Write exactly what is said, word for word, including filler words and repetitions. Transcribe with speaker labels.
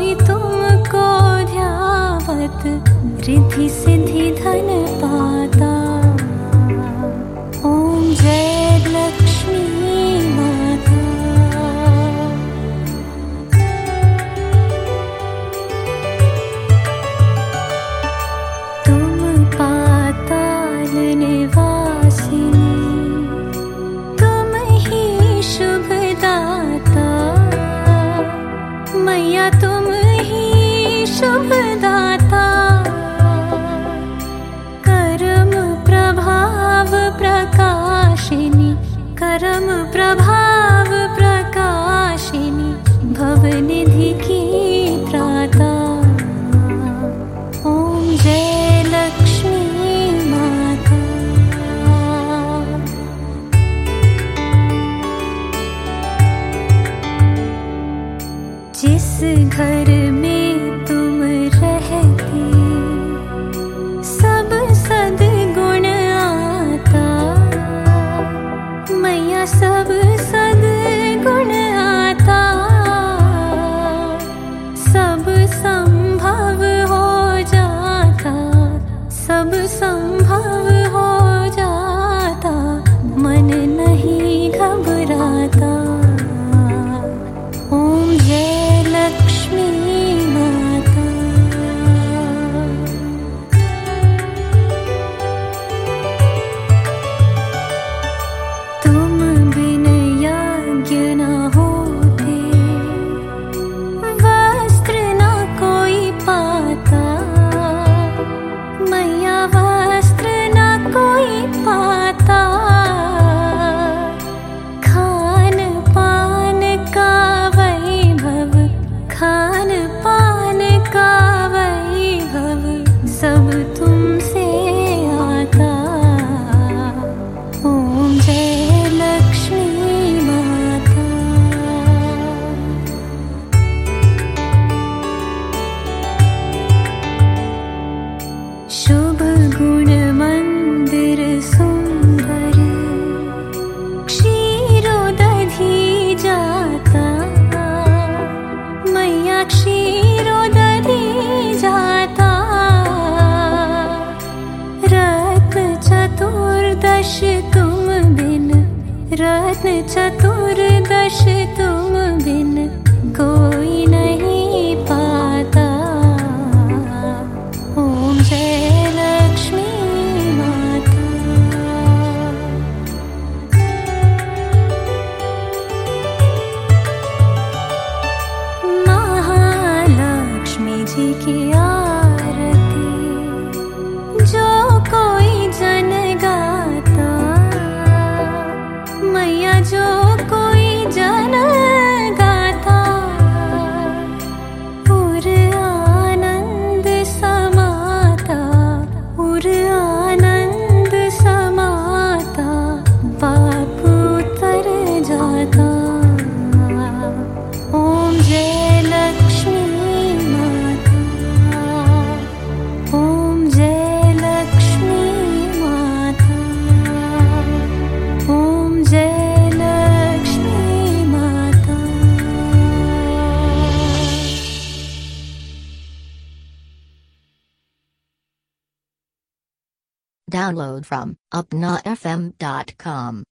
Speaker 1: तुमको ध्यावत रिद्धि सिद्धि धन पाता। ओम जय लक्ष्मी माता। तुम पाताल निवासिनी, तुम ही शुभदाता। मैया तुम ही शुभदाता। कर्म प्रभाव प्रकाशिनी, कर्म प्रभाव प्रकाशिनी, भवनिधि की त्राता। ओम जय लक्ष्मी माता। जिस घर में तुम रहती, सब सद्गुण आता। मैया सब सद्गुण आता। सब संभव हो जाता, सब संभव हो जाता, मन नहीं घबराता। ओम जय लक्ष्मी माता। तुम बिन यज्ञ न होते, वस्त्र न कोई पाता। मैया वस्त्र न कोई पाता। खान पान का वैभव, खान पान का वैभव, सब तुमसे आता। ओम जय लक्ष्मी माता। शुभ गुण मंदिर सुंदर, क्षीरोदधि जाता। मैया क्षीरोदधि जाता। रत्न चतुर्दश तुम बिन, रत्न चतुर्दश तुम बिन, कोई नहीं पाता। ओम जय लक्ष्मी माता। महालक्ष्मी जी की आरती जो कोई जन गाता। मैया जो कोई जन गाता, उर आनंद समाता, उर आनंद समाता, पाप उतर जाता। ओम जय लक्ष्मी माता। ओम जय लक्ष्मी माता। ओम जय लक्ष्मी माता।
Speaker 2: Download from upna f m dot com.